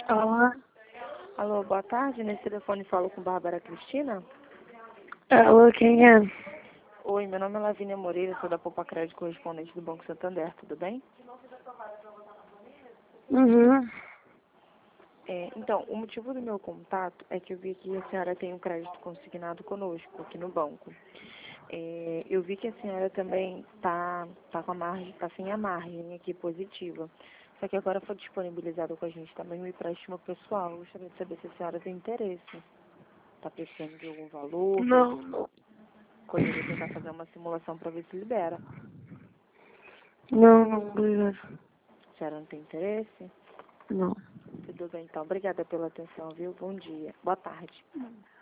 Alô? Alô, boa tarde. Nesse telefone falo com Bárbara Cristina. Alô, quem é? Oi, meu nome é Lavínia Moreira, sou da Poupa Crédito, correspondente do Banco Santander, tudo bem? Uhum. Então, o motivo do meu contato é que eu vi que a senhora tem um crédito consignado conosco, aqui no banco. Eu vi que a senhora também tá com a margem, tá sem a margem aqui positiva. Só que agora foi disponibilizado com a gente também um empréstimo pessoal. Eu gostaria de saber se a senhora tem interesse. Tá precisando de algum valor? Não. Poderia tentar fazer uma simulação para ver se libera. Não, obrigado. A senhora não tem interesse? Não. Tudo bem, então. Obrigada pela atenção, viu? Bom dia. Boa tarde.